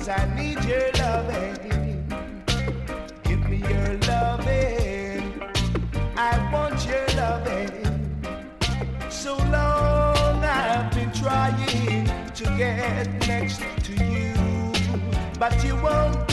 I need your loving. Give me your loving. I want your loving. So long I've been trying to get next to you, but you won't